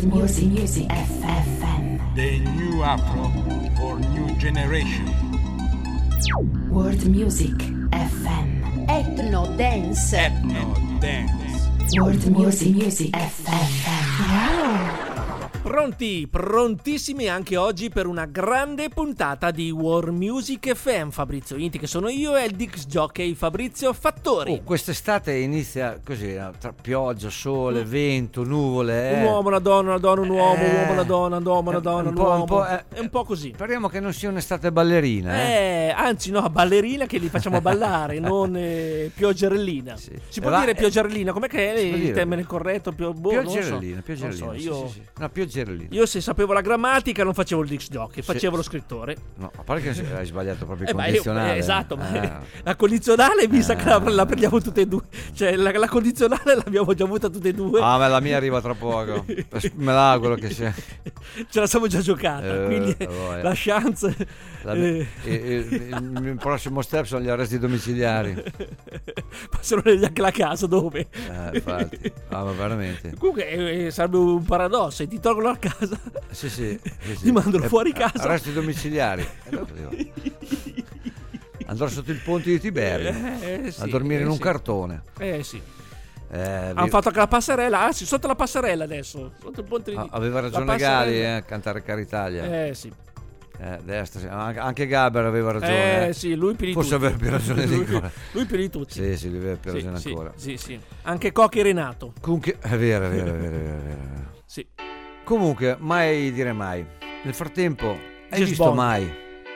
Music FM. The new Afro for new generation. World Music FM. Ethno Dance. World Music FM. Wow. Pronti, prontissimi anche oggi per una grande puntata di World Music FM. Fabrizio Inti, che sono io, e il Dix Jockey Fabrizio Fattori. Quest'estate inizia così, tra pioggia, sole, vento, nuvole. Un uomo, una donna, un uomo, un uomo, una donna, un uomo. È un po' così. Speriamo che non sia un'estate ballerina. Anzi no, ballerina che li facciamo ballare, non pioggerellina. Sì. Si può dire pioggerellina? Com'è che è il termine corretto? Pioggerellina. No, pioggerellina. Io se sapevo la grammatica non facevo il Dix Jockey, facevo lo scrittore. No, a parte che hai sbagliato proprio il condizionale. Esatto, la condizionale mi sa che la prendiamo tutte e due. Cioè la condizionale l'abbiamo già avuta tutte e due. Ma la mia arriva tra poco. Me l'auguro che sia. Ce la siamo già giocata, quindi la chance. Il prossimo step sono gli arresti domiciliari. Passano neanche la casa dove? Infatti. Ma veramente. Comunque sarebbe un paradosso, ti tolgono a casa. Sì. Ti mandano fuori casa. Arresti domiciliari. Andrò sotto il ponte di Tiberio a dormire in un cartone. Sì. Hanno fatto anche la passerella, sotto la passerella adesso, sotto il ponte di aveva ragione Gali a cantare Caritalia. Sì. Destra, anche Gaber aveva ragione. Sì, lui per i forse tutti. aveva più ragione di ancora. Lui per i tutti. Sì, lui aveva più ragione ancora. Sì. Anche Cocchi Renato. Comunque è vero. Sì. Comunque, mai dire mai. Nel frattempo, hai visto Bond. mai?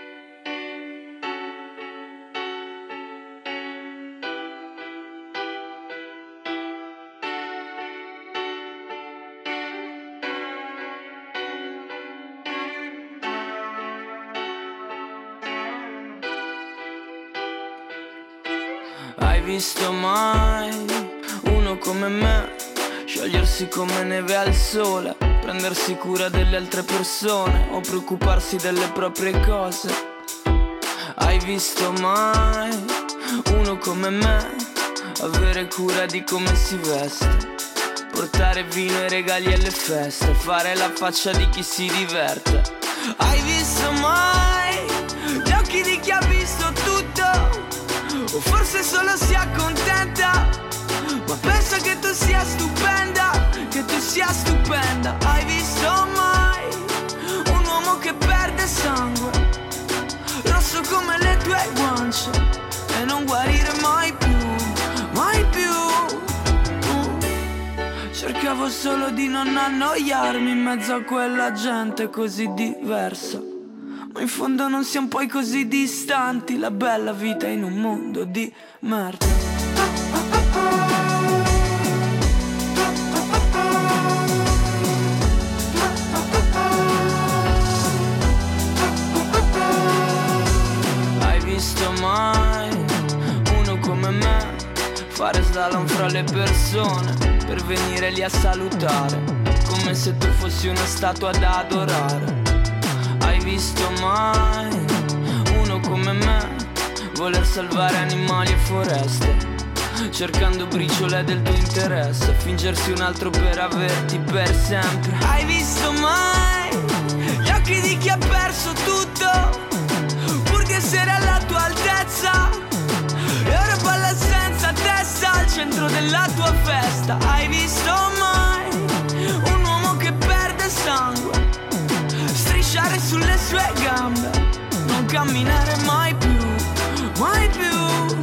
Hai visto mai uno come me sciogliersi come neve al sole, prendersi cura delle altre persone o preoccuparsi delle proprie cose? Hai visto mai uno come me avere cura di come si veste, portare vino e regali alle feste, fare la faccia di chi si diverte? Hai visto mai gli occhi di chi ha visto tutto? O forse solo si accontenta, ma pensa che tu sia stupenda, che tu sia stupenda. Hai visto mai un uomo che perde sangue, rosso come le tue guance, e non guarire mai più, mai più? Cercavo solo di non annoiarmi in mezzo a quella gente così diversa, ma in fondo non siamo poi così distanti, la bella vita in un mondo di merda. Hai visto mai uno come me fare slalom fra le persone per venire lì a salutare, come se tu fossi una statua da adorare? Hai visto mai uno come me voler salvare animali e foreste, cercando briciole del tuo interesse, fingersi un altro per averti per sempre? Hai visto mai gli occhi di chi ha perso tutto pur di essere alla tua altezza, e ora balla senza testa al centro della tua festa? Hai visto mai un uomo che perde sangue, strisciare sulle sue gambe, non camminare mai più, mai più?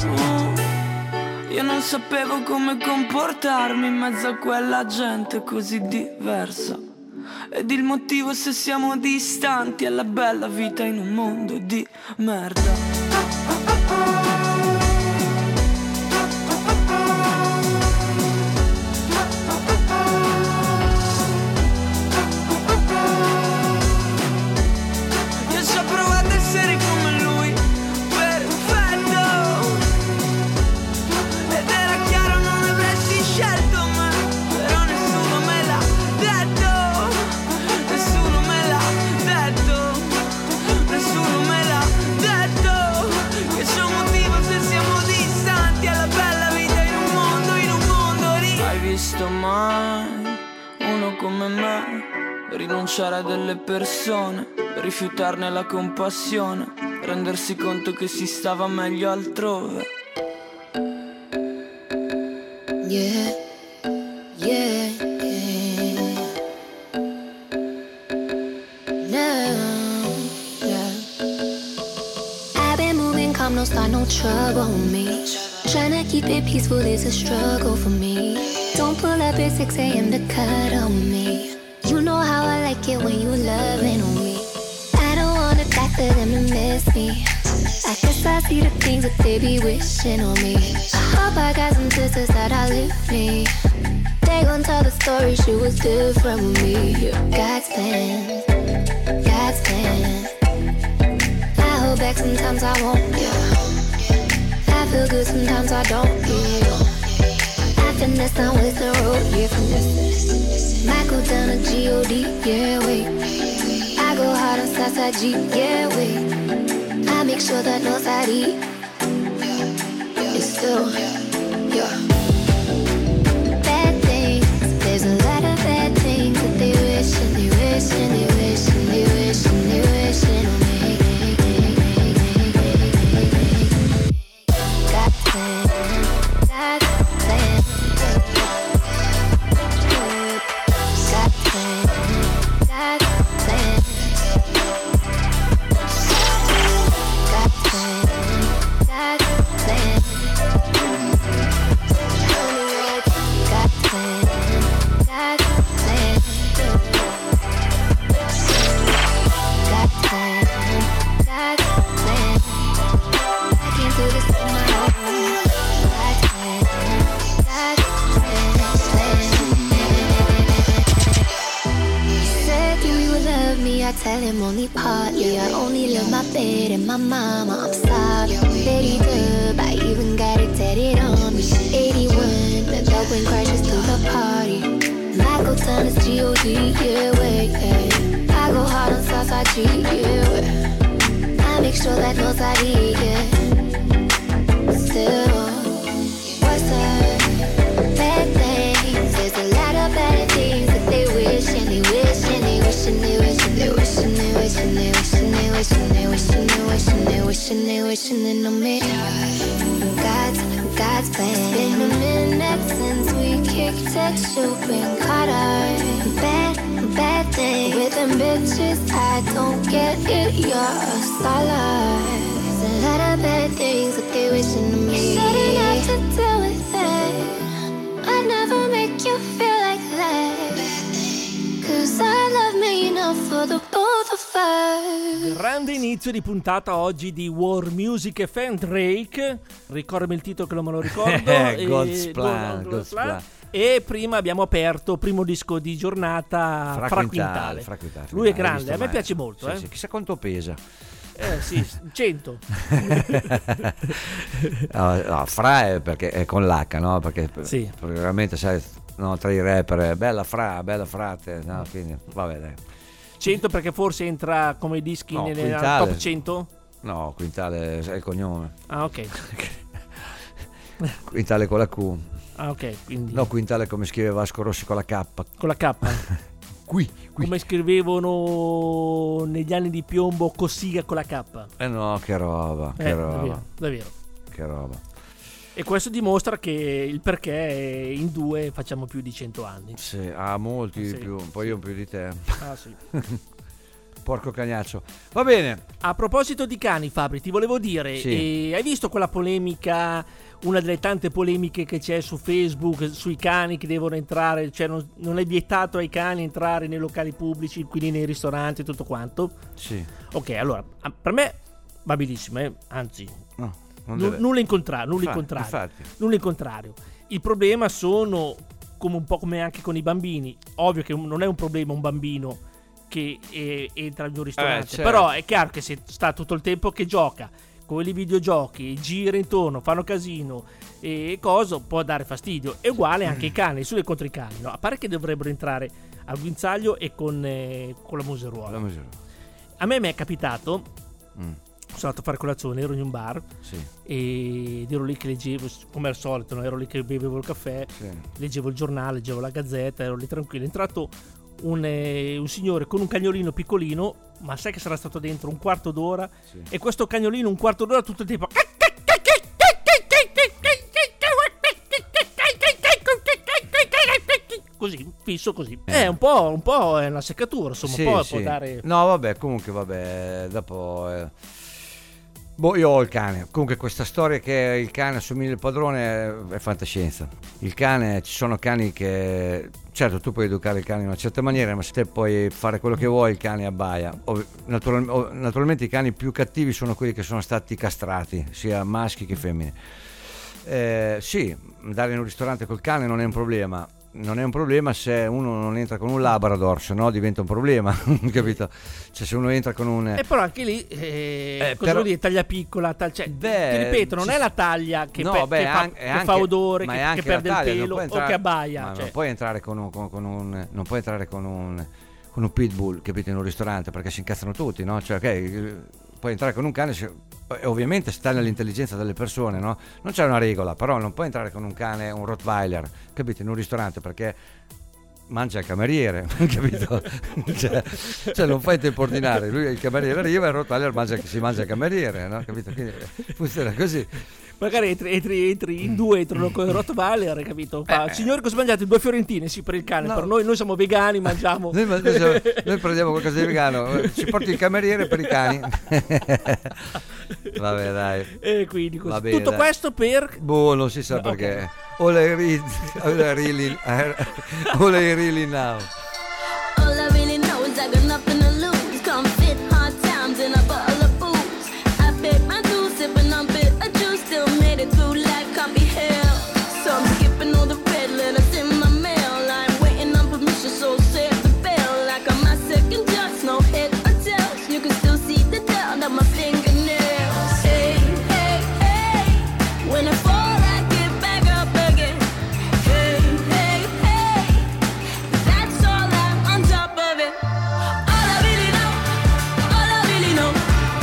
Io non sapevo come comportarmi in mezzo a quella gente così diversa, ed il motivo se siamo distanti è la bella vita in un mondo di merda. Nessuno me l'ha detto che sono rinunciare a delle persone, rifiutarne la compassione, rendersi conto che si stava meglio altrove. Yeah, yeah, yeah. No, yeah. I've been moving calm, no start, no trouble on me. Trying to keep it peaceful is a struggle for me. Don't pull up at 6 a.m. to cut on me. You know how I like it when you loving on me. I don't wanna die for them to miss me. I guess I see the things that they be wishing on me. I hope I got some sisters that outlive me. They gon' tell the story, she was different with me. God's plan, God's plan. I hold back sometimes I won't, yeah. I feel good sometimes I don't, yeah. I finesse down with the road, yeah, finesse. Might go down to G.O.D., yeah, wait. I go hard on Southside G, yeah, wait. I make sure that nobody is still, yeah. Bad things, there's a lot of bad things that they wish and they wish and they wish and they wish and they wish on me. Got plan, got plan, got plan, got plan. I tell him only partly. I only love my bed and my mama. I'm sorry, Betty Dub. I even got it tatted on me. 81, the dog when crashes through the party. Michael Town is G.O.D. Yeah, wait, yeah. I go hard on Southside G. Yeah, wait. I make sure that nobody, yeah. Still, what's up? Bad things. There's a lot of bad things that they wish and they wish and they wish and they wish. They wishing, they wishing, they wishing, they wishing, they wishing, they wishing, they wishing, they wishing on me. God's plan. It's been a minute since we kicked it, you've been caught up. Bad thing with them bitches, I don't get it, you're a scholar. There's a lot of bad things that they wishing on me. You shouldn't have to deal with that. I never make you feel like that. Cause I love me enough for the both of us. Grande inizio di puntata oggi di World Music FM. Drake, ricordami il titolo che non me lo ricordo. God's Plan. E prima abbiamo aperto primo disco di giornata, Fra Quintale. Lui è grande, a me piace molto. Sì, sì. Chissà quanto pesa. Sì, 100. No, Fra è perché è con l'H, no? Perché sì. Veramente sai, no, tra i rapper bella frate, no, quindi vabbè dai. 100 perché forse entra come dischi nel top 100? No, Quintale è il cognome. Ah, ok. Quintale con la Q. Ah, ok, quindi no, Quintale come scrive Vasco Rossi con la K. Con la K. Qui. Come scrivevano negli anni di piombo Cossiga con la K. No, che roba, davvero. Che roba. E questo dimostra che il perché in due facciamo più di 100 anni. Sì, molti di più, poi io più di te. Ah sì. Porco cagnaccio. Va bene. A proposito di cani, Fabri, ti volevo dire, sì. Hai visto quella polemica, una delle tante polemiche che c'è su Facebook sui cani che devono entrare, cioè non è vietato ai cani entrare nei locali pubblici, quindi nei ristoranti e tutto quanto? Sì. Ok, allora, per me va benissimo, anzi, no, nulla in contrario. Il problema sono come un po' come anche con i bambini. Ovvio che non è un problema un bambino che entra in un ristorante, certo. Però è chiaro che se sta tutto il tempo che gioca con i videogiochi, gira intorno, fanno casino e cosa, può dare fastidio. È uguale anche i cani, su e contro i cani, no? A parte che dovrebbero entrare al guinzaglio e con la museruola. A me mi è capitato, sono andato a fare colazione, ero in un bar, sì. Ed ero lì che leggevo, come al solito, no? Ero lì che bevevo il caffè, sì. Leggevo il giornale, leggevo la Gazzetta, ero lì tranquillo. È entrato un signore con un cagnolino piccolino, ma sai che sarà stato dentro un quarto d'ora, Sì. e questo cagnolino un quarto d'ora tutto il tempo così, fisso così. È un po' è una seccatura, insomma, Sì, un po' sì. può dare. No, vabbè, comunque, vabbè, dopo. Boh, io ho il cane. Comunque, questa storia che il cane assomiglia al padrone è fantascienza. Il cane, ci sono cani che. Certo, tu puoi educare il cane in una certa maniera, ma se te puoi fare quello che vuoi, il cane abbaia. Naturalmente, i cani più cattivi sono quelli che sono stati castrati, sia maschi che femmine. Sì, andare in un ristorante col cane non è un problema. Non è un problema se uno non entra con un Labrador, se no diventa un problema, capito? Cioè, se uno entra con un. E però anche lì, cosa però- vuol dire taglia piccola? Cioè, Beh, ti ripeto, non è la taglia che, No, che beh, fa, anche- che fa odore, ma è che anche perde la il taglia, pelo non puoi o che abbaia. ma Cioè. non puoi entrare con non puoi entrare con un pitbull, capito, in un ristorante, perché si incazzano tutti, no? Cioè, ok, puoi entrare con un cane, ovviamente sta nell'intelligenza delle persone, no? Non c'è una regola, però non puoi entrare con un cane, un Rottweiler, capito, in un ristorante, perché mangia il cameriere, capito? cioè non fai tempo ordinare, lui il cameriere arriva e il Rottweiler si mangia il cameriere, no? Capito? Quindi funziona così. Magari entri in due, entrano con il Rottweiler, capito? Signore, cosa mangiate? 2 fiorentine? Sì, per il cane. No. Per noi siamo vegani, mangiamo. Noi prendiamo qualcosa di vegano, ci porti il cameriere per i cani. Vabbè, dai. E quindi così. Va bene, Tutto dai. questo per. Boh, non si sa Ok. perché. All I really now. All I really know is I got nothing to lose. Come fit hard times in a bottle of booze. I paid my dues, sipping on bitter juice. Still made it through life, can't be held. So I'm skipping all the red letters in my mail. I'm waiting on permission, so save the bell. Like I'm my second just, no head or tails. You can still see the down of my fingernails. Hey, hey, hey. When I fall, I get back up again. Hey, hey, hey. That's all I'm on top of it. All I really know, all I really know.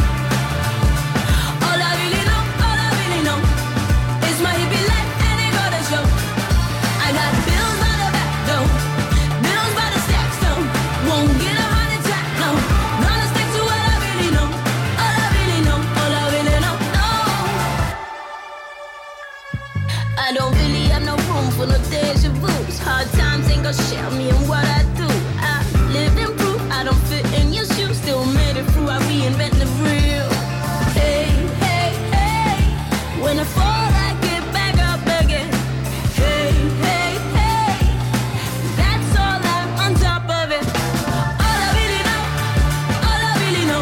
All I really know, all I really know is my hippie life and it got a show. I got bills by the back door, bills by the stack, so won't get a heart attack, no. Gonna stick to what I really know, all I really know, all I really know, no. I don't really have no room for no deja vu's. Hard times ain't gonna share me in what I do. I live in proof, I don't fit in your shoes. Still made it through, I reinvent the real. Hey, hey, hey. When I fall, I get back up again. Hey, hey, hey. That's all I'm on top of it. All I really know, all I really know.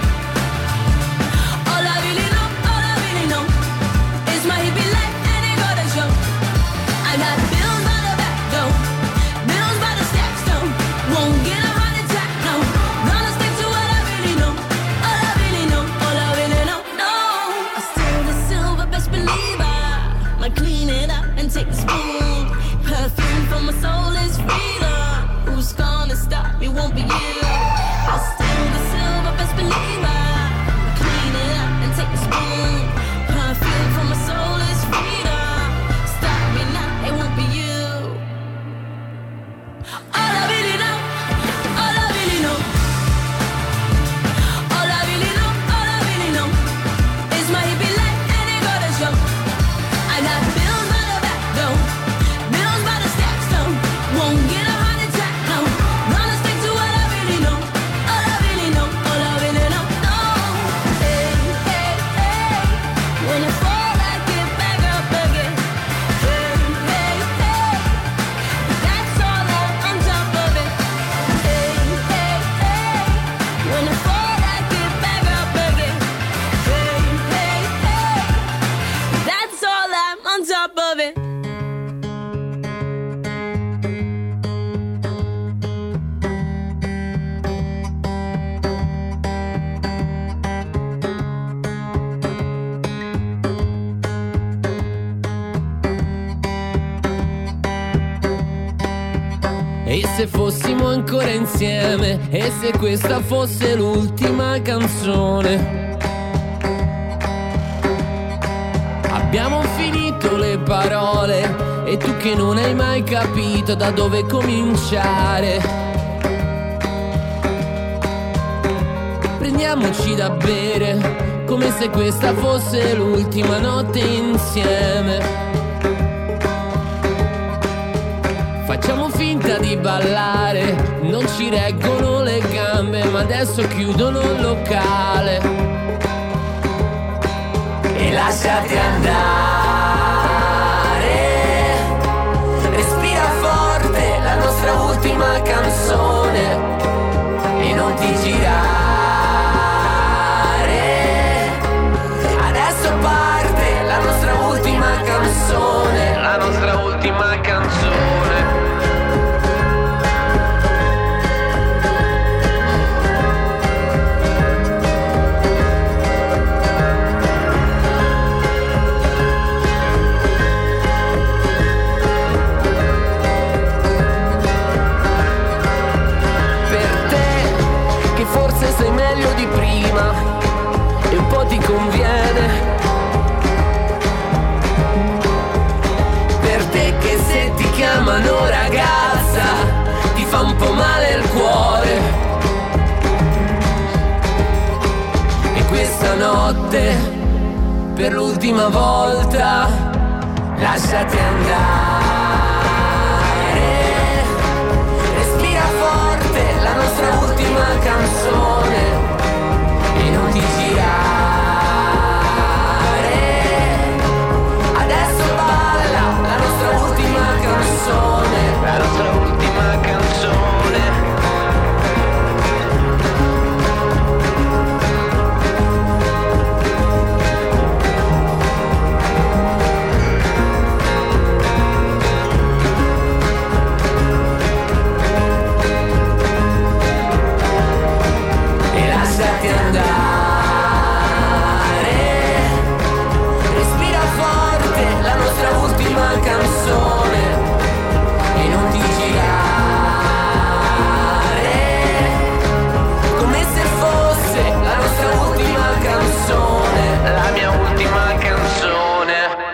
All I really know, all I really know is my hippie life and it got a show. I got bills by the back door, bills by the stack, so won't get a heart attack, no. Gonna stick to what I really know, all I really know, all I really know, no. I steal the silver, best believer. Might clean it up and take the spoon. Perfume from my soul is freedom. Who's gonna stop me? Won't be you. I steal the silver, best believer. Clean it up and take the spoon. Perfume from my soul is freedom. Stop me now, it won't be you. All I really know, all I really know. All I really know, all I really know is my hippie life and it got a show. I got bills by the back door, bills by the stack, so won't get a heart attack, no. Gonna stick to what I really know, all I really know, all I really know, no. Hey, hey, hey. When I fall, I get back up again. Hey, hey, hey. That's all I'm on top of it. Hey, hey, hey. When I fall, I get back up again. Hey, hey, hey. That's all I'm on top of it. E se fossimo ancora insieme, e se questa fosse l'ultima canzone. Abbiamo finito le parole, e tu che non hai mai capito da dove cominciare. prendiamoci da bere, come se questa fosse l'ultima notte insieme. Facciamo finta di ballare, non ci reggono le gambe, ma adesso chiudono il locale. E lasciati andare, respira forte la nostra ultima canzone e non ti girare. Adesso parte la nostra ultima canzone, la nostra ultima canzone. Forse sei meglio di prima e un po' ti conviene. Per te che se ti chiamano ragazza ti fa un po' male il cuore. E questa notte per l'ultima volta lasciati andare. Respira forte la nostra ultima canzone e non ti girare. Adesso balla la nostra ultima canzone, la nostra ultima canzone. Canzone e non ti girare, come se fosse la nostra ultima canzone, la mia ultima canzone.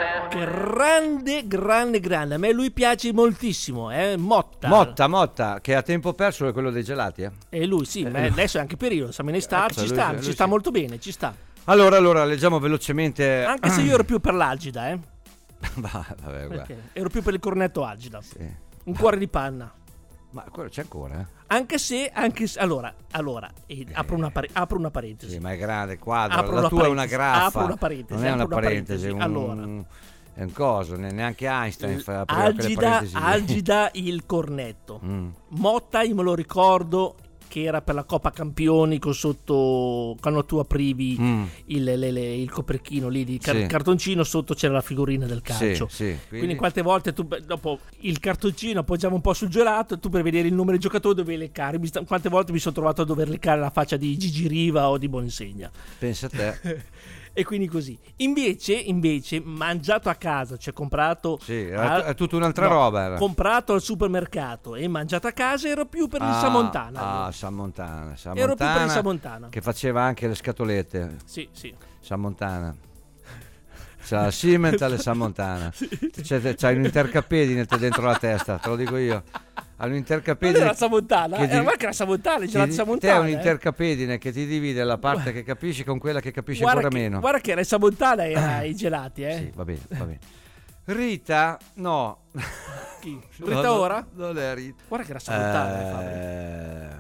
Grande, a me lui piace moltissimo, Motta, che a tempo perso è quello dei gelati, E lui sì, ma adesso è anche periodo, siamo in estate, ci sta sì. molto bene, ci sta. Allora, leggiamo velocemente. Anche se io ero più per l'Algida, Vabbè, perché ero più per il cornetto Algida. Sì. Un cuore di panna. Ma quello c'è ancora, Anche se allora apro una parentesi. Sì, ma è grande quadro, la tua è una graffa. Apro una parentesi. Non è una parentesi, allora, è un coso, neanche Einstein fa aprire quelle parentesi. Algida il cornetto. Motta, io me lo ricordo che era per la Coppa Campioni sotto, quando tu aprivi il coperchino lì di cartoncino, sotto c'era la figurina del calcio. Sì, quindi quante volte tu dopo il cartoncino appoggiamo un po' sul gelato, tu per vedere il numero di giocatori dovevi leccare. Quante volte mi sono trovato a dover leccare la faccia di Gigi Riva o di Boninsegna. Pensa a te. E quindi così. Invece mangiato a casa, cioè comprato, è tutta un'altra roba. Era. Comprato al supermercato e mangiato a casa, ero più per il Samontana. Samontana. Ero più per il Samontana. Che faceva anche le scatolette. Sì. Samontana. C'ha la Simmental e Samontana. C'hai un intercapedine dentro la testa, te lo dico io. Ha un intercapedine. Non era Samontana, era la Samontana, gelati Samontana. Te hai un intercapedine che ti divide la parte che capisci con quella che capisci ancora meno. Guarda che era il Samontana e i gelati, Sì, va bene. Rita, no. Chi? Rita ora? Non è Rita. Guarda che era Samontana.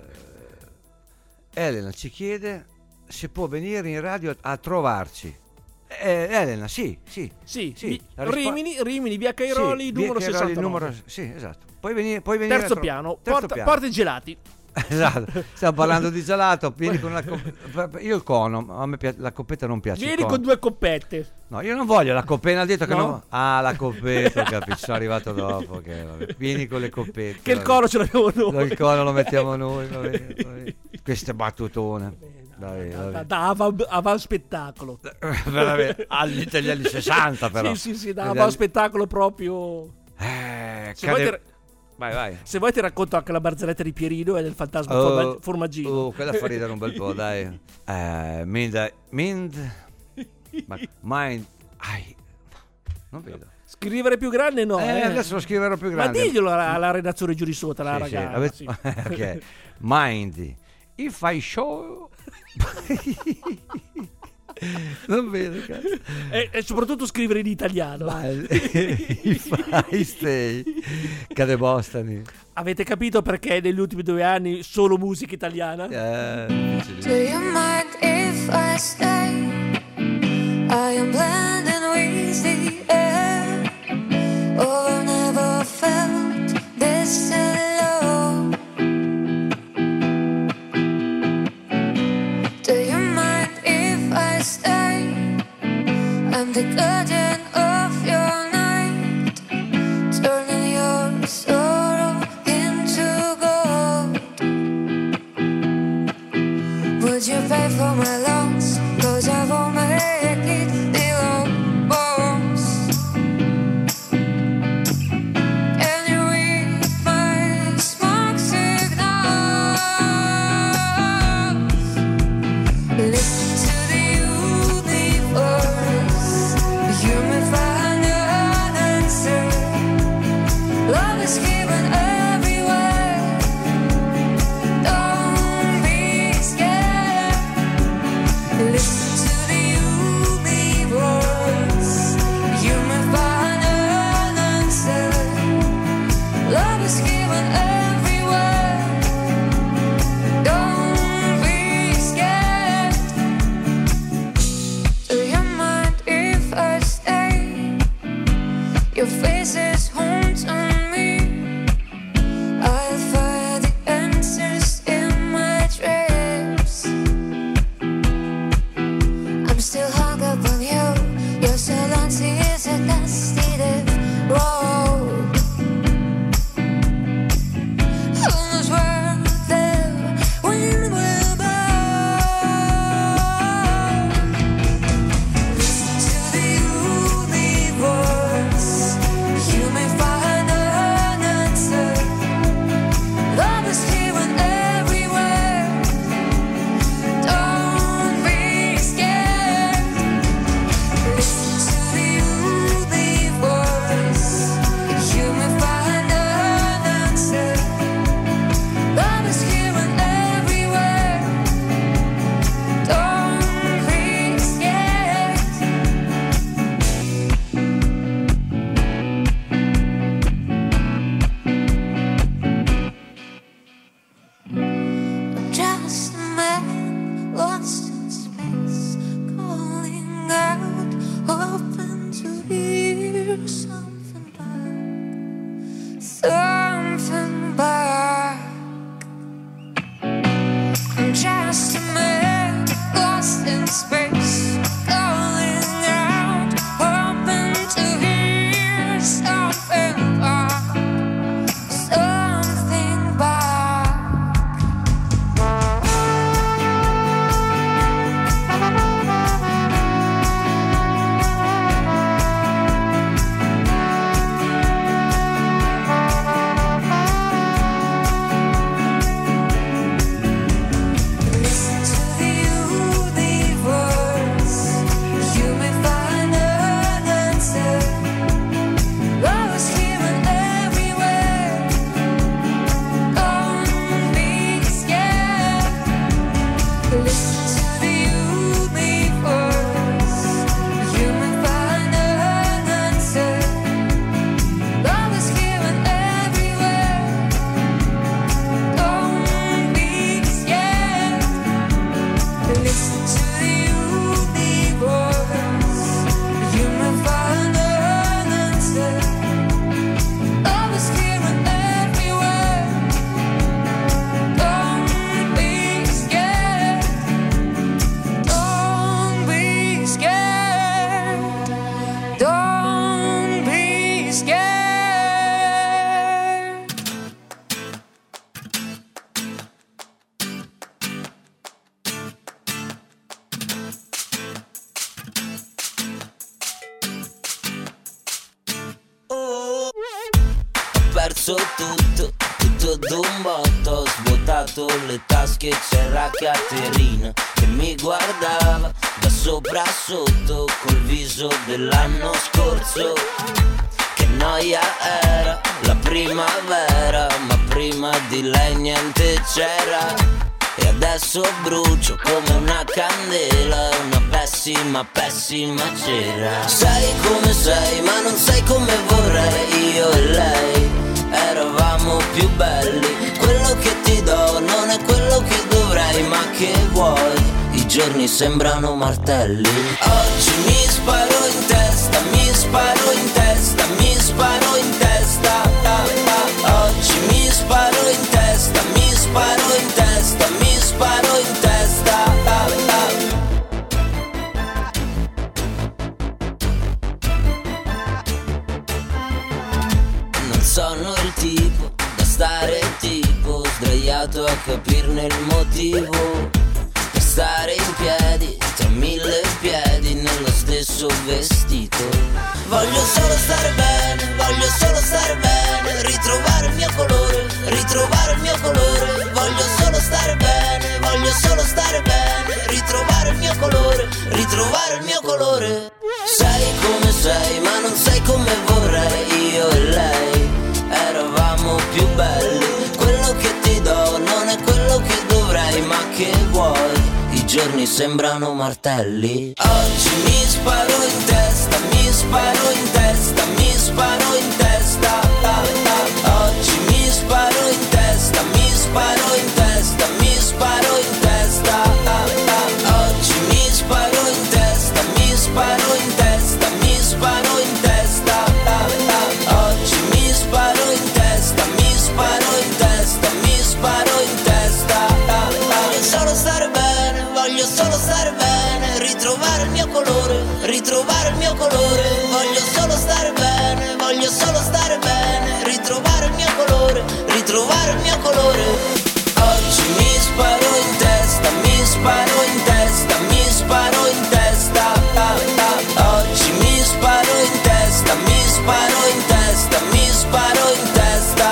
Elena ci chiede se può venire in radio a trovarci. Elena, sì. Rimini, via Cairoli, numero 69. Sì, esatto. Puoi venire terzo piano, porta i gelati. Esatto, stiamo parlando di gelato. Vieni con io il cono, a me la coppetta non piace. Vieni con 2 coppette. No, io non voglio la coppetta, ha detto che no? non. La coppetta, capisci? Sono arrivato dopo. Vabbè. Vieni con le coppette. Che il cono ce l'abbiamo noi. Il cono lo mettiamo noi. Vabbè. Queste battutone. Da avan spettacolo. Agli anni 60 però. Sì, da avan spettacolo proprio. Vai. Se vuoi ti racconto anche la barzelletta di Pierino e del fantasma formaggino. Quella fa ridere un bel po', dai. Mind. Non vedo. Scrivere più grande no. Adesso lo scriverò più grande. Ma diglielo alla redazione giù di sotto, la ragazza. Ok. Mind. If I show Non vedo, cazzo. E soprattutto scrivere in italiano. I Feisty, cade Bostani. Avete capito perché negli ultimi 2 anni solo musica italiana? Do you mind if I stay? I am blending with the air. Oh, I've never felt this alone. Do you mind if I stay? I'm the guardian of your night, turning your sorrow into gold. Would you pay for my loans? 'Cause I won't make it below bones. And you read my smoke signals. Listen to the universe. You may find an answer. Love is given everywhere. Don't be scared. Listen to the universe. You may find an answer. Love is given everywhere. Don't be scared. Do you mind if I stay? Your face is home to me. I'll find the answers in my dreams. I'm still hung up on you. Your silence is a nasty road. Who knows where the wind will blow? Listen to the universe. You may find an answer. Love is given everywhere. Don't be scared. Listen to the universe. You may find an answer. Love is given everywhere. Don't be scared. I'm just a man lost in space, calling out, hoping to hear something back. I'm just a man lost in space, calling out, hoping to hear something back. Something back. Listen to the universe. You may find an answer. Love is given everywhere. Don't be scared. Listen to the universe. You may find an answer. Love is given everywhere. Don't be scared. Listen to the universe. You may find an answer. Love is given everywhere. Don't be scared. Don't be scared. Don't be scared. Ho perso tutto d'un botto. Ho svuotato le tasche, c'era Caterina che mi guardava da sopra sotto col viso dell'anno scorso. Che noia era la primavera, ma prima di lei niente c'era. e adesso brucio come una candela, una pessima, pessima cera. Sei come sei, ma non sei come vorrei. Io e lei eravamo più belli. Quello che ti do non è quello che dovrei, ma che vuoi? I giorni sembrano martelli. Oggi mi sparo in testa, mi sparo in testa, mi sparo in testa. Oggi mi sparo in testa, mi sparo in testa, mi sparo in testa. Non sono il tipo da stare tipo sdraiato a capirne il motivo, per stare in piedi tra mille piedi nello stesso vestito. Voglio solo stare bene, voglio solo stare bene, ritrovare il mio colore, ritrovare il mio colore. Voglio solo stare bene, voglio solo stare bene, ritrovare il mio colore, ritrovare il mio colore. Sei come sei, ma non sei come vorrei. Io e lei eravamo più belli. Quello che ti do non è quello che dovrei, ma che vuoi? I giorni sembrano martelli. Oggi mi sparo in testa, mi sparo in testa, mi sparo in testa. Oggi mi sparo in testa, mi sparo in testa, mi sparo in testa. Oggi mi sparo in testa, mi sparo in testa, mi sparo in testa. Oggi mi sparo in testa, mi sparo in testa, mi sparo in testa. Voglio solo stare bene, voglio solo stare bene, ritrovare il mio colore, ritrovare il mio colore. Voglio solo stare bene, voglio solo stare bene, ritrovare il mio colore, ritrovare il mio colore. Oggi mi sparo in testa, mi sparo in testa, mi sparo in testa. Oggi mi sparo in testa, mi sparo in testa, mi sparo in testa.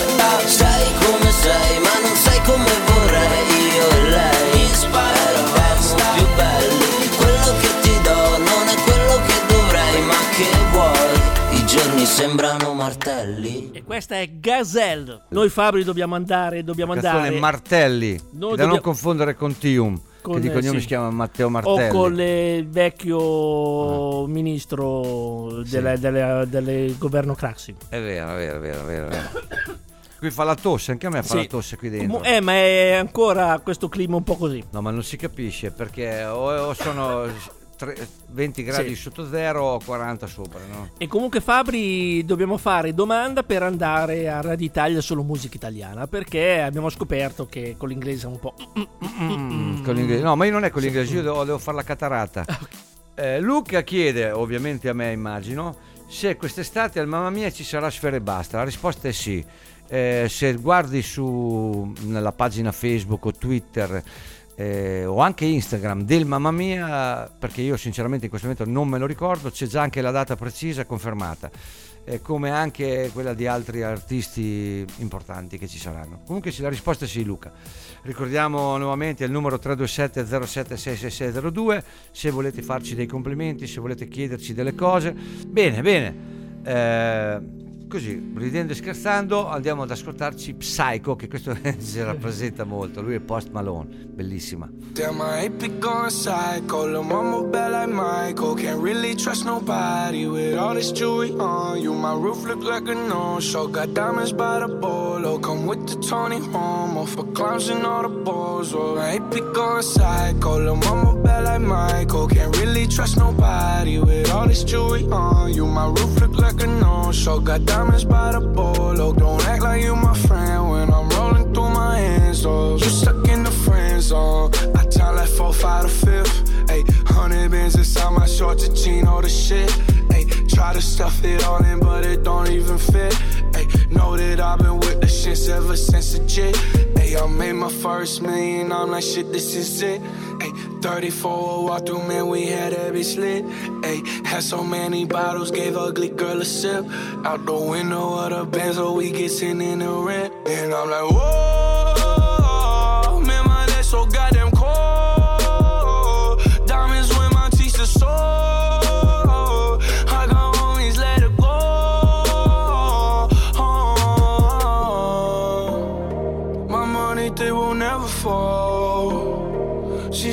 Sei come sei, ma non sei come vorrei. Io e lei eravamo più belli. Quello che ti do non è quello che dovrei, ma che vuoi? I giorni sembrano martelli. E questa è Gazelle. Noi Fabri dobbiamo andare. Martelli, non confondere con Tium, che di cognome sì, si chiama Matteo Martelli. O con il vecchio ministro del governo Craxi. È vero. Qui fa la tosse, anche a me fa la tosse qui dentro. Ma è ancora questo clima un po' così. No, ma non si capisce perché o sono 20 gradi sotto zero o 40 sopra, no? E comunque Fabri, dobbiamo fare domanda per andare a Radio Italia solo musica italiana, perché abbiamo scoperto che con l'inglese è un po'... Con l'inglese. No, ma io non è con l'inglese, io devo fare la catarata. Luca chiede, ovviamente a me immagino, se quest'estate al Mamma Mia ci sarà Sfera Ebbasta. La risposta è sì. Se guardi nella pagina Facebook o Twitter o anche Instagram del Mamma Mia, perché io sinceramente in questo momento non me lo ricordo, c'è già anche la data precisa confermata, come anche quella di altri artisti importanti che ci saranno. Comunque la risposta è sì, Luca. Ricordiamo nuovamente il numero 327 07 66602 se volete farci dei complimenti, se volete chiederci delle cose. Bene. Così, ridendo e scherzando, andiamo ad ascoltarci Psycho, che questo ci rappresenta molto. Lui è Post Malone, bellissima. Damn, I ain't been going psycho. Lil' mama bad like Michael. Can't really trust nobody with all this jewelry on you. My roof look like a no-show. Got diamonds by the bolo. Come with the Tony Homo for clowns and all the balls. Oh, I ain't been going psycho. Lil' mama bad like Michael. Can't really trust nobody with all this jewelry on you. My roof look like a no-show. Got diamonds by the bolo. Don't act like you my friend when I'm rolling through my hands. Oh, you stuck in the friend zone. I tell like 4, 5 to 5th. Ay, 100 bands inside my shorts, a chino the shit. Ay, try to stuff it all in, but it don't even fit. Ay, know that I've been with the shits ever since the jit. Ay, I made my first million, I'm like shit, this is it. Ay, 34 walk through, man, we had every slit. Ay, had so many bottles, gave ugly girl a sip. Out the window of the Benz, so we get sitting in the rent. And I'm like, whoa, man, my legs so goddamn cold. Diamonds when my teeth are sore. I got homies, let it go. My money, they will never fall.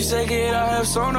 say get our hips on the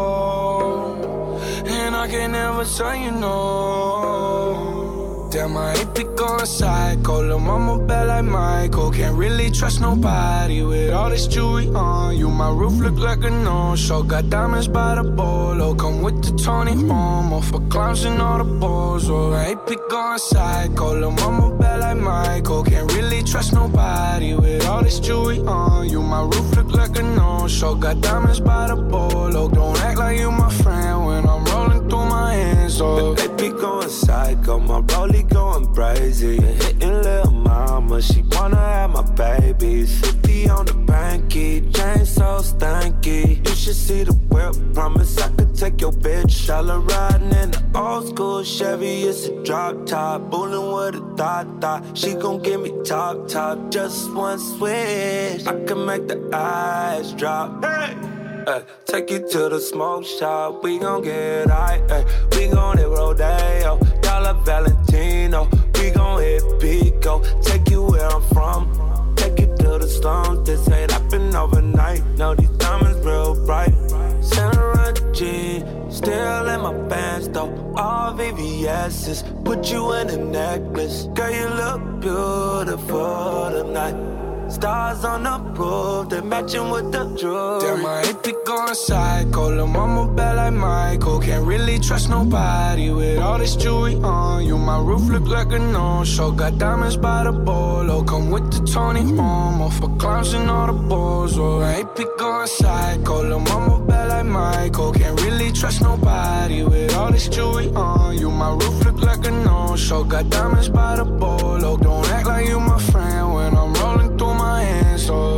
hole, and I can never tell you no. Damn, I ain't be going psycho. Lil' mama bad like Michael. Can't really trust nobody with all this jewelry on you. My roof look like a no-show. Got diamonds by the bolo. Come with the Tony Momo for clowns and all the balls. Oh, I ain't be going psycho. Lil' mama bad like Michael. Can't really trust nobody with all this jewelry on you. My roof look like a no-show. Got diamonds by the bolo. Don't act like you my friend when I'm rolling through my hands. Oh, they be going psycho. My rollie going crazy, hitting lil' mama, she wanna have my babies. 50 on the banky, chain so stanky. You should see the whip, promise I could take your bitch. All her riding in the old school Chevy, it's a drop top, bullin' with a thought. She gon' give me top, just one switch, I can make the eyes drop. Hey! Take you to the smoke shop, we gon' get high, we gon' hit Rodeo, Dollar Valentino, we gon' hit Pico, take you where I'm from, take you to the slums, this ain't happen overnight, no these diamonds real bright, Santa G, still in my pants though, all VVS's, put you in a necklace, girl you look beautiful tonight. Stars on the roof, they matching with the jewelry. Damn, I ain't be going psycho. Lil' mama bad like Michael. Can't really trust nobody with all this jewelry on you. My roof look like a no-show. Got diamonds by the bolo. Come with the Tony Momo for clowns and all the balls. Oh, I ain't be going psycho. Lil' mama bad like Michael. Can't really trust nobody with all this jewelry on you. My roof look like a no-show. Got diamonds by the bolo. Don't act like you my friend when I'm rolling through my hands. Oh.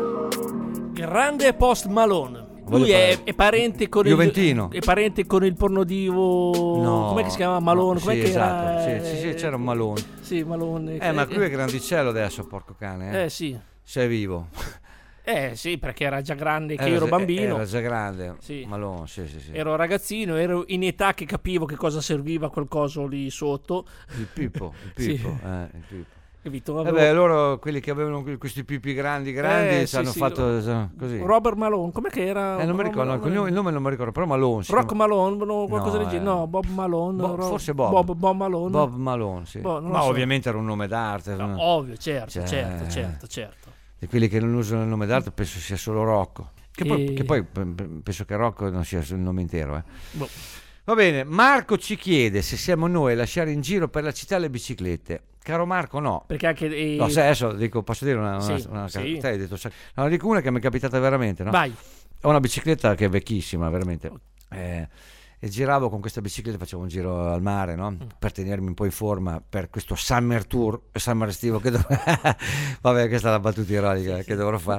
Grande Post Malone. Lui è parente con Juventino. È parente con il pornodivo. No, com'è che si chiama? Malone? Com'è sì, che esatto. era? Sì, c'era un Malone. Sì, Malone. Ma lui è grandicello adesso, porco cane. Sì. Se è vivo. Sì, perché era già grande, che io ero bambino. Era già grande. Sì. Malone, sì. Ero ragazzino, ero in età che capivo che cosa serviva quel coso lì sotto. Il pipo. Sì. Il pipo. Capito? Loro, quelli che avevano questi pipi grandi ci hanno fatto così. Robert Malone, com'è che era? Non mi ricordo, il nome non mi ricordo, però Malone. Rock Malone, qualcosa del genere. No, Bob Malone. Forse Bob Malone. Bob Malone, sì. Ma so. ovviamente era un nome d'arte. No, ovvio, certo. E quelli che non usano il nome d'arte penso sia solo Rocco. Che poi penso che Rocco non sia il nome intero. Va bene, Marco ci chiede se siamo noi a lasciare in giro per la città le biciclette. Caro Marco, no. Perché anche no, adesso dico, posso dire una sì. Te hai detto, no, dico una che mi è capitata veramente, no? Vai. Ho una bicicletta che è vecchissima, veramente. E giravo con questa bicicletta, facevo un giro al mare, no? Per tenermi un po' in forma per questo summer estivo che vabbè, questa è la battuta ironica che dovrò fare.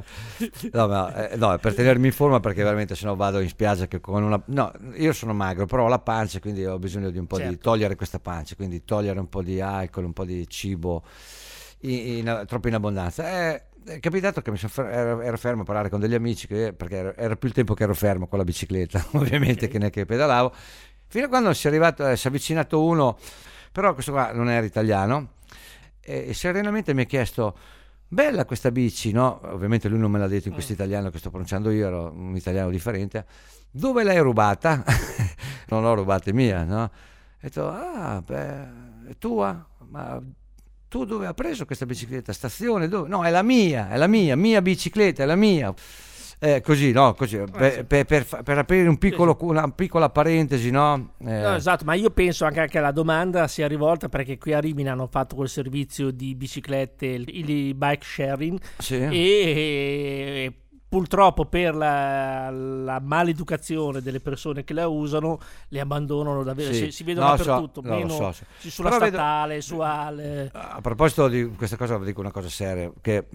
No, per tenermi in forma, perché veramente sennò vado in spiaggia che con una io sono magro, però ho la pancia, quindi ho bisogno di un po' di togliere questa pancia, quindi togliere un po' di alcol, un po' di cibo troppo in abbondanza. È capitato che ero fermo a parlare con degli amici, perché era più il tempo che ero fermo con la bicicletta, ovviamente, che neanche pedalavo, fino a quando si è avvicinato uno, però questo qua non era italiano, e serenamente mi ha chiesto: bella questa bici, no? Ovviamente lui non me l'ha detto in questo italiano che sto pronunciando io, ero un italiano differente. Dove l'hai rubata? Non l'ho rubata, è mia, no? Ho detto: è tua? Ma tu dove hai preso questa bicicletta? Stazione? Dove? No, è la mia bicicletta, è la mia. Così, no? Così, per aprire una piccola parentesi, no? No, esatto, ma io penso anche che la domanda sia rivolta perché qui a Rimini hanno fatto quel servizio di biciclette, il bike sharing, sì. E purtroppo per la maleducazione delle persone che la usano le abbandonano davvero, sì. Si vedono dappertutto, meno sì. Sulla però statale, su Ale. A proposito di questa cosa, vi dico una cosa seria,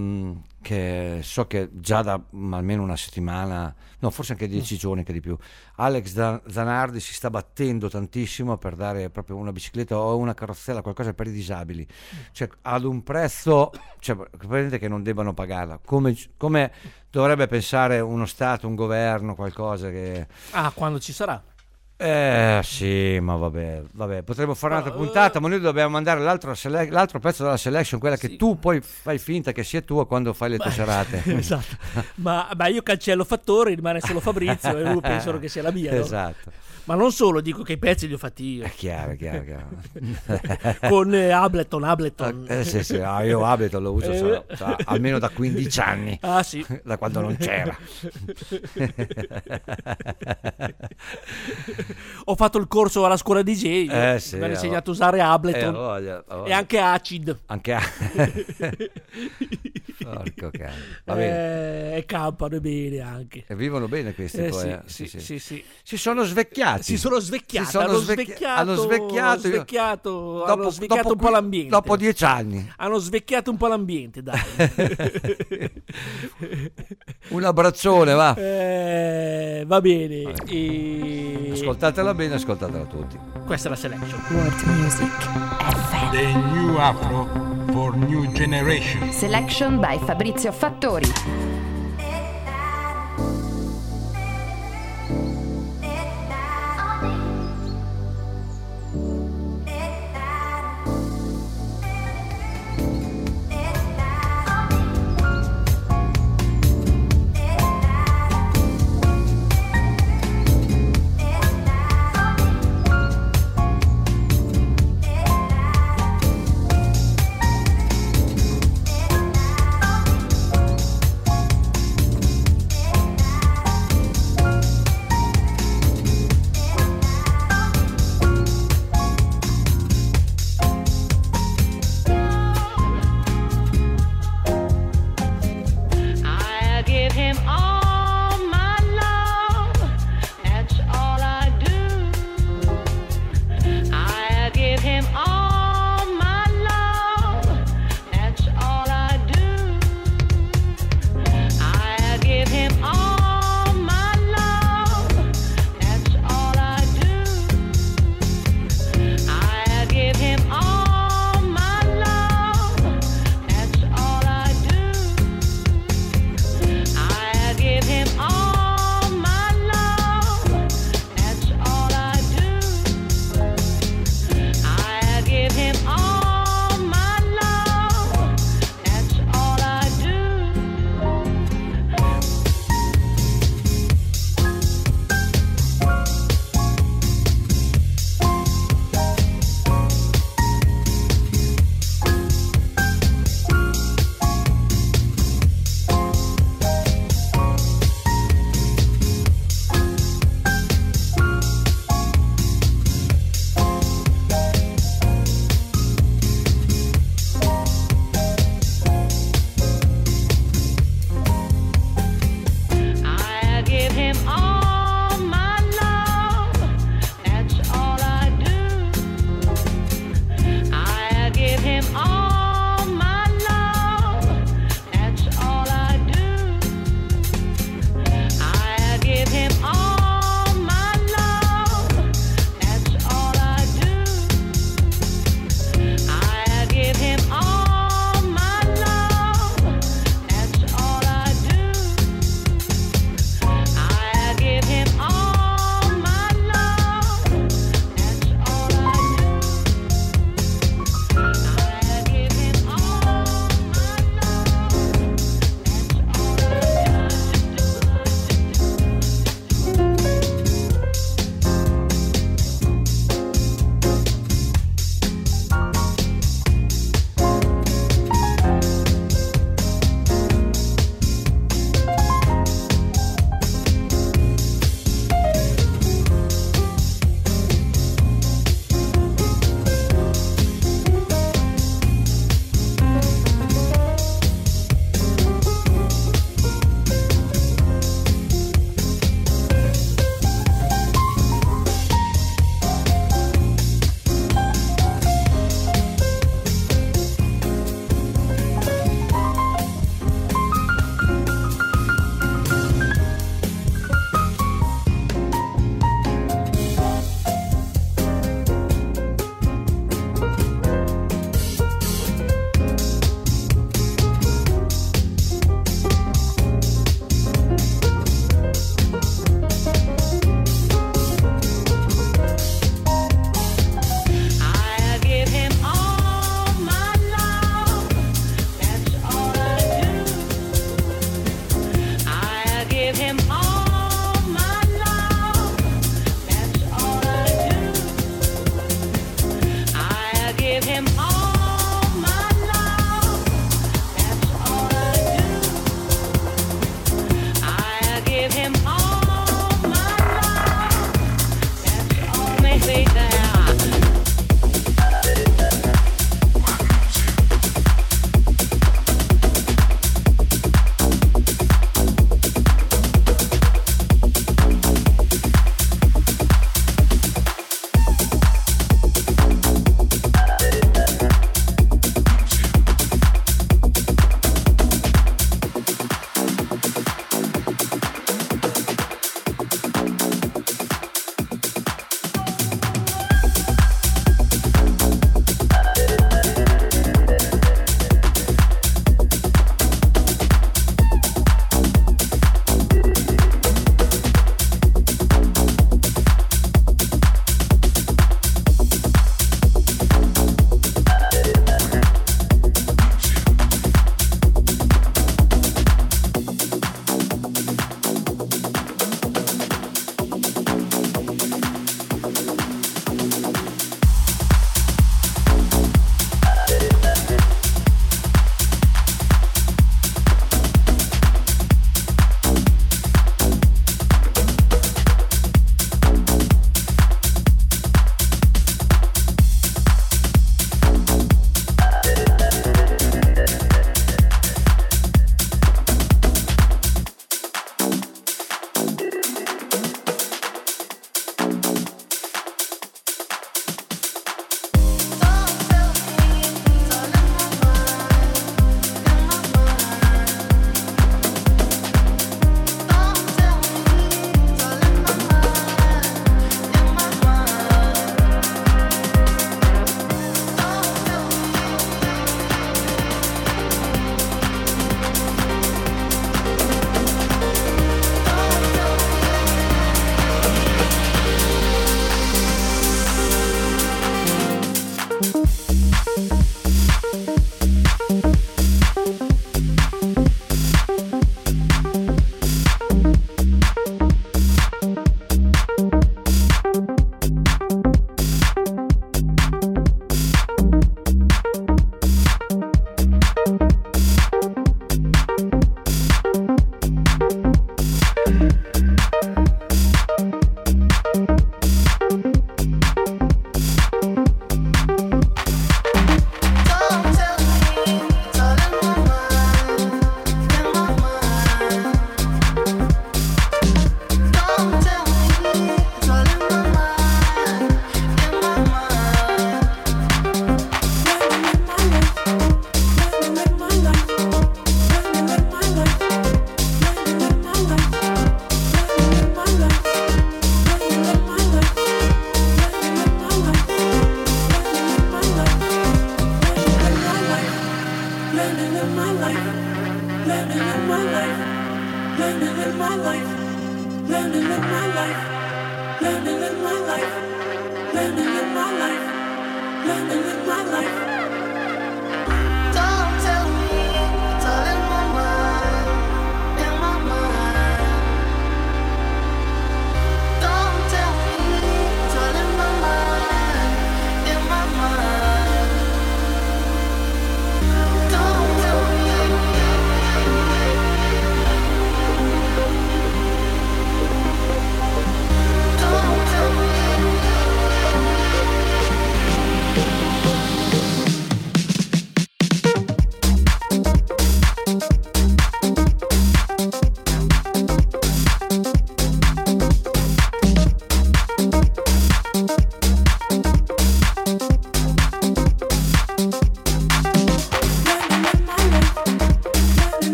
che so che già da almeno una settimana, no, forse anche 10 giorni, che di più, Alex Zanardi si sta battendo tantissimo per dare proprio una bicicletta o una carrozzella, qualcosa per i disabili, cioè ad un prezzo, cioè che non debbano pagarla, come dovrebbe pensare uno Stato, un governo, qualcosa che... quando ci sarà? Sì, ma vabbè, potremmo fare un'altra puntata, ma noi dobbiamo mandare l'altro pezzo della selection, quella che tu poi fai finta che sia tua quando fai le tue serate. Esatto. ma io cancello Fattore, rimane solo Fabrizio e loro pensano che sia la mia. Esatto. No? Ma non solo, dico che i pezzi li ho fatti io. È chiaro. Con Ableton. Sì, io Ableton lo uso almeno da 15 anni. Ah sì. Da quando non c'era. Ho fatto il corso alla scuola DJ, sì, mi hanno insegnato a usare Ableton voglia. E anche Acid. Porco cane. Va bene. E campano bene anche. E vivono bene questi poi. Sì. Si sono svecchiati. Hanno svecchiato un po' l'ambiente. Dopo 10 anni. Hanno svecchiato un po' l'ambiente, dai. Un abbraccione, va. Va bene. Ascoltatela bene, ascoltatela tutti. Questa è la selection. World Music FM. The new Afro for new generation. Selection by Fabrizio Fattori.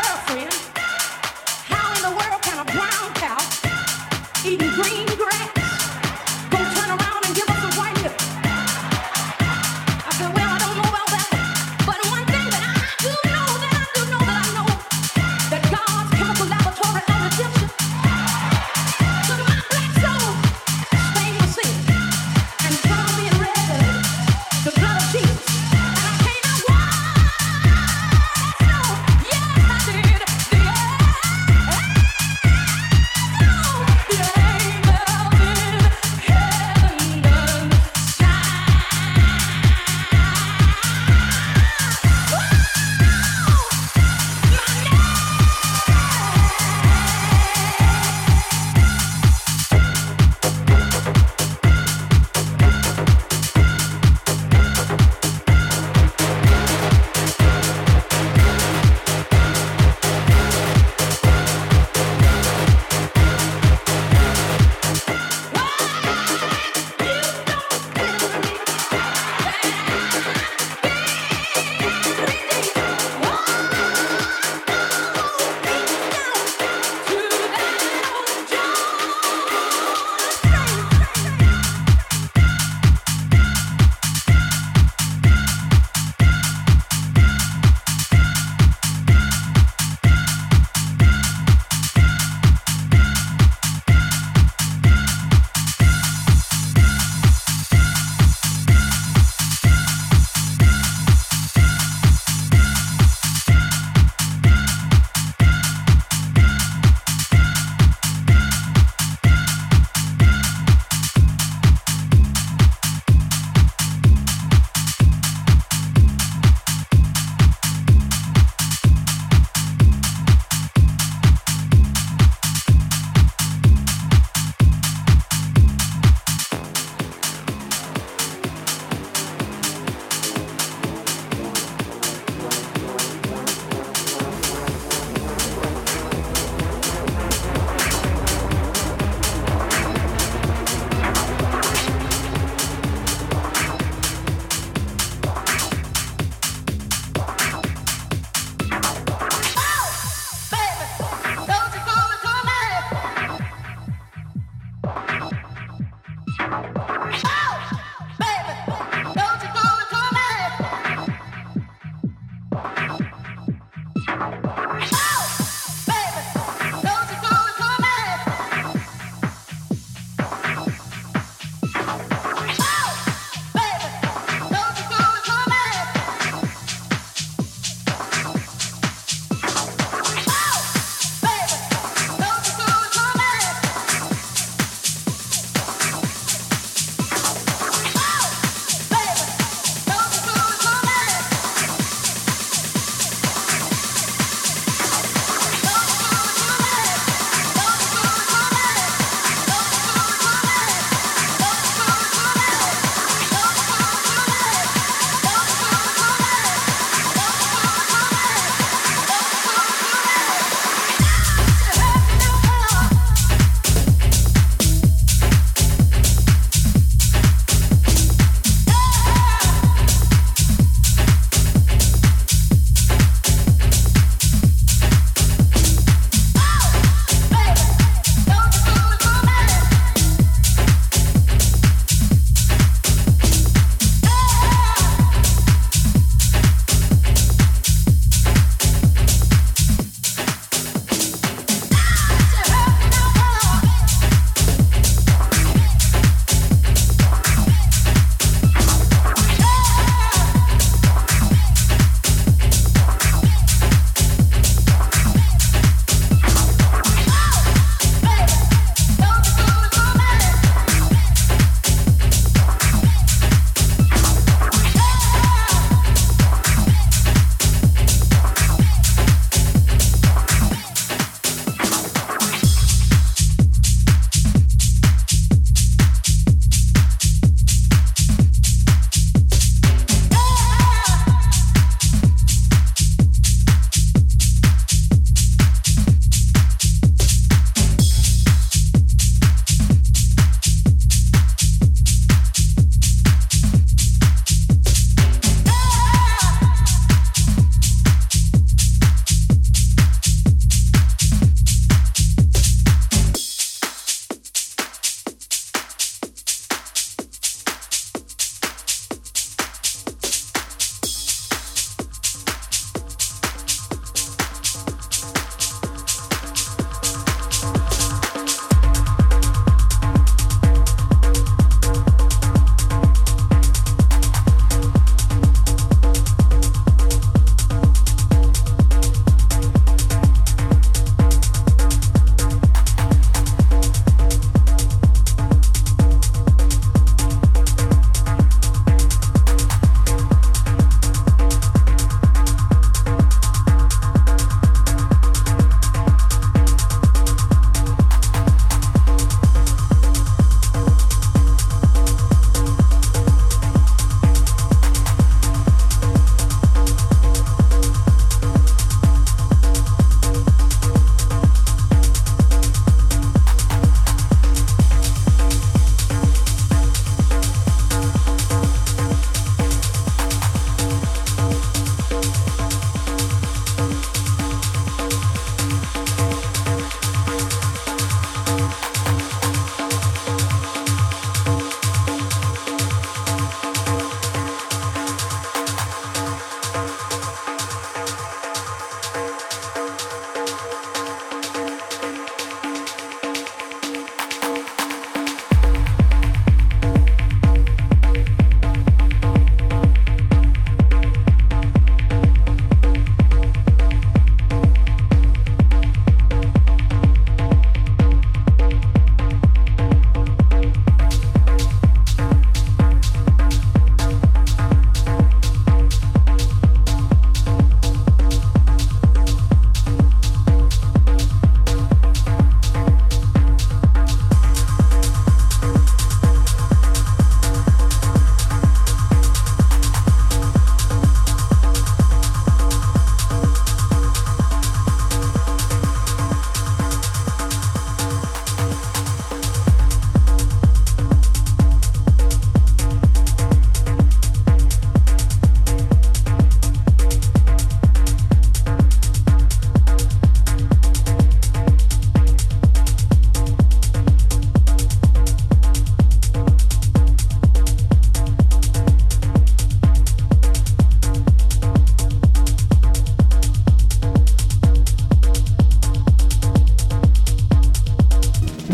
girlfriend. How in the world can a brown cow eating green grass go turn around and give us a white lip? I said, well, I don't know about that. But one thing that I do know, that God's chemical laboratory of redemption took my black soul, stained with sin, and found me in red the blood of Jesus. And I came out white. No, yes, I did. The angel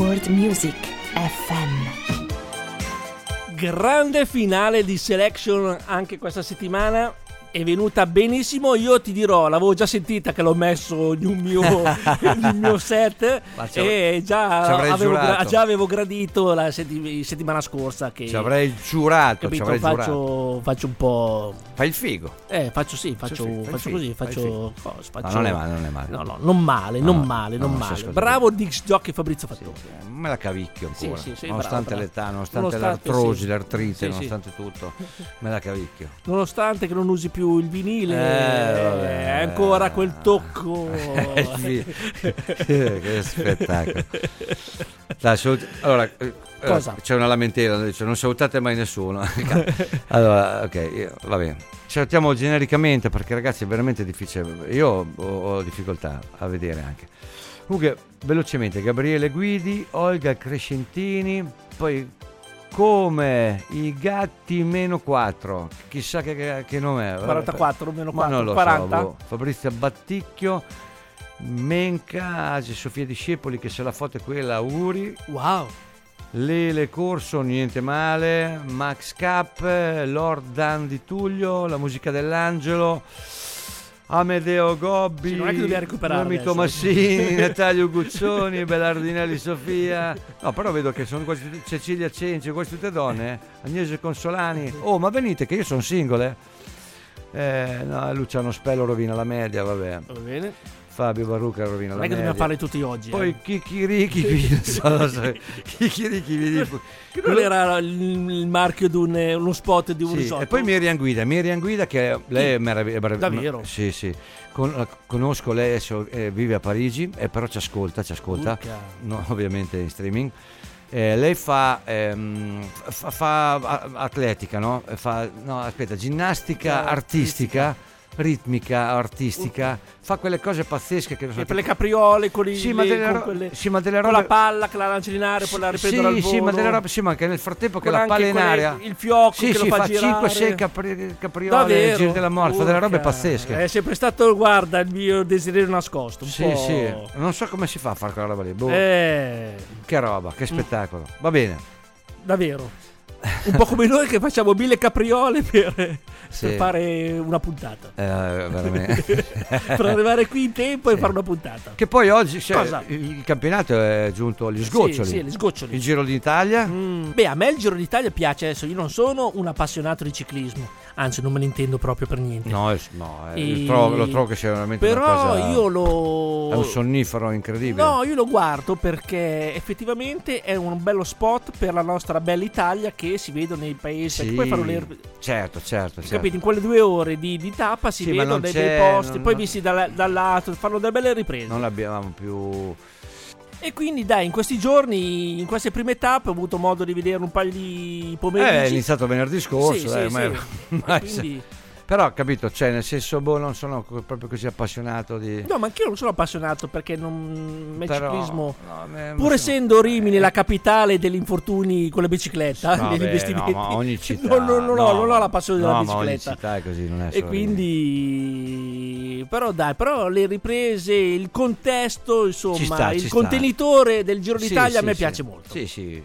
World Music FM. Grande finale di Selection anche questa settimana. È venuta benissimo, io ti dirò, l'avevo già sentita che l'ho messo in un mio set e già avevo gradito la settimana scorsa che ci avrei giurato, capito, faccio un po', fai il figo, faccio così, faccio non è male, no, non male. Bravo Dix Jockey Fabrizio Fattori, me la cavicchio ancora, sì, nonostante bravo. l'età, nonostante l'artrosi, l'artrite, Sì. nonostante tutto, me la cavicchio, nonostante che non usi più il vinile, è ancora quel tocco. Che spettacolo. Dai, allora, cosa? C'è una lamentela, dice, non salutate mai nessuno. Allora, ok, va bene. Salutiamo genericamente perché ragazzi è veramente difficile. Io ho difficoltà a vedere anche. Comunque, velocemente, Gabriele Guidi, Olga Crescentini, poi Come i gatti -4, chissà che nome è. 44 meno 4, ma non lo 40. So, Fabrizio Batticchio, Menca, Sofia Discepoli, che se la foto è quella, auguri. Wow. Lele Corso, niente male. Max Cap, Lord Dan di Tullio, La musica dell'angelo, Amedeo Gobbi, sì, non è che dobbiamo recuperare Noemi adesso. Tomassini, Natalia Guzzoni, Bellardinelli Sofia. No, però vedo che sono quasi Cecilia Cenci, quasi tutte donne. Agnese Consolani. Oh, ma venite che io sono single. No, Luciano Spello rovina la media, vabbè. Va bene. Fabio Barruca rovina non la è che media. dobbiamo farle tutti oggi. Poi Chicchirichi, Chicchirichi, che non era il marchio di uno spot di un risotto. E poi Miriam Guida che lei è meravigliosa. Davvero? Sì. Conosco lei, adesso vive a Parigi, però ci ascolta, no, ovviamente in streaming. Lei fa atletica, no? Ginnastica artistica. Ritmica, artistica, fa quelle cose pazzesche che non so. E per le capriole con la palla che la lancia in aria, poi la riprendono al volo. Sì, ma delle robe, sì, ma anche nel frattempo che la palla in aria, il fiocco che lo fa girare. 5-6 capriole nel giro della morte, fa delle robe pazzesche. È sempre stato, guarda, il mio desiderio nascosto. Sì, non so come si fa a fare quella roba lì. Che roba, che spettacolo. Va bene. Davvero. Un po' come noi che facciamo 1000 capriole per fare una puntata, veramente. Per arrivare qui in tempo e fare una puntata. Che poi oggi il campionato è giunto agli sgoccioli. Sì, agli sgoccioli. Il Giro d'Italia. Beh, a me il Giro d'Italia piace. Adesso io non sono un appassionato di ciclismo, anzi non me ne intendo proprio per niente. No, lo trovo che sia veramente però una cosa, io è un sonnifero incredibile. No, io lo guardo perché effettivamente è un bello spot per la nostra bella Italia che si vedono nei paesi, che poi fanno certo. Capito, in quelle 2 ore di tappa si vedono dei posti, poi visti dall'altro, fanno delle belle riprese. Non l'abbiamo più. E quindi dai, in questi giorni, in queste prime tappe ho avuto modo di vedere un paio di pomeriggi. È iniziato venerdì scorso, quindi però capito, nel senso, non sono proprio così appassionato di. No, ma anch'io non sono appassionato perché il ciclismo, pur essendo Rimini la capitale degli infortuni con la bicicletta, degli investimenti. No, ma ogni città. Non ho la passione della bicicletta. Ma ogni città è così, non è solo. E quindi però le riprese, il contesto, insomma, il contenitore del Giro d'Italia a me piace molto. Sì.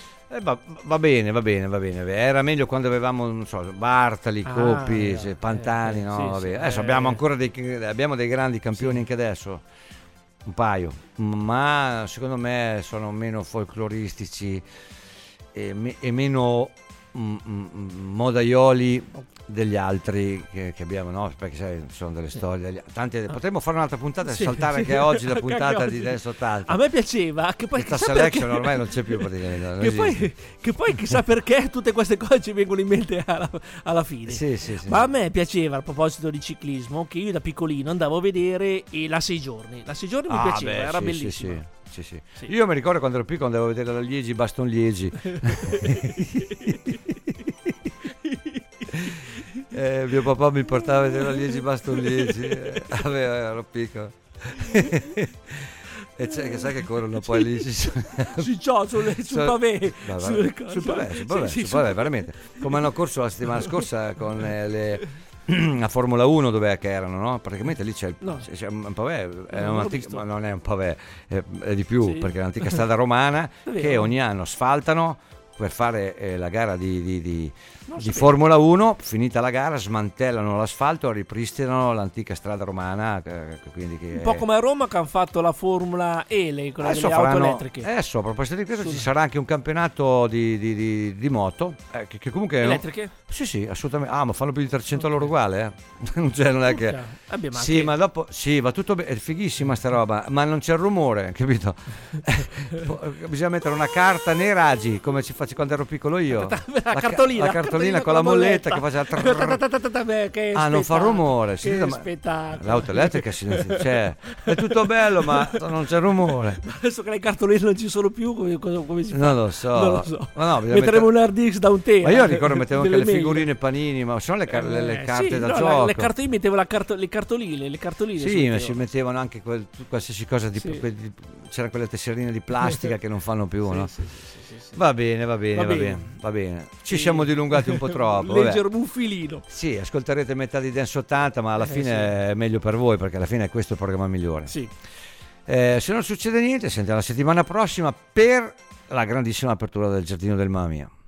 Va bene. Era meglio quando avevamo, non so, Bartali, Coppi, Pantani, no? Adesso abbiamo ancora dei grandi campioni anche adesso, un paio, ma secondo me sono meno folcloristici e meno modaioli degli altri che abbiamo, no? Perché sai, sono delle storie potremmo fare un'altra puntata e saltare che oggi la puntata di adesso tanto. A me piaceva che poi questa selection ormai non c'è più praticamente, che poi chissà perché tutte queste cose ci vengono in mente alla fine. Ma a me piaceva, a proposito di ciclismo, che io da piccolino andavo a vedere la 6 giorni mi piaceva, era bellissimo. Sì. Io mi ricordo quando ero piccolo andavo a vedere la Liegi Baston Liegi. Mio papà mi portava a vedere la Liegi Baston Liegi. Ero piccolo. E sai che corrono poi lì sul pavé, sul pavé, veramente, come hanno corso la settimana scorsa con a Formula 1 dov'è che erano, no? Praticamente lì c'è un pavè, non è un pavè, è di più, perché è un'antica strada romana che ogni anno asfaltano per fare la gara di Formula 1. Finita la gara smantellano l'asfalto, ripristinano l'antica strada romana, un po' come a Roma che hanno fatto la Formula E, con le auto elettriche. Adesso a proposito di questo ci sarà anche un campionato di moto che comunque elettriche? Sì, assolutamente. Ma fanno più di 300 all'ora uguale, non è che sì, ma dopo va tutto bene, è fighissima sta roba, ma non c'è il rumore, capito? Bisogna mettere una carta nei raggi come ci faccio quando ero piccolo io, la cartolina con la molletta che faceva non fa rumore, che spettacolo. L'auto elettrica c'è, è tutto bello ma non c'è rumore. Adesso che le cartoline non ci sono più, come si fa? Non lo so. No, metteremo un hard disk da un tera. Ma io ricordo mettevo anche le figurine Panini, ma sono le carte da gioco. Le cartoline mettevo le cartoline. Sì, ma si mettevano anche qualsiasi cosa c'erano quelle tesserine di plastica che non fanno più, no? Sì. Va bene. Ci siamo dilungati un po' troppo. Leggere un filino. Sì, ascolterete metà di Dance 80, ma alla fine è meglio per voi, perché alla fine è questo il programma migliore. Sì. Se non succede niente, sentiamo la settimana prossima per la grandissima apertura del Giardino del Mamma Mia.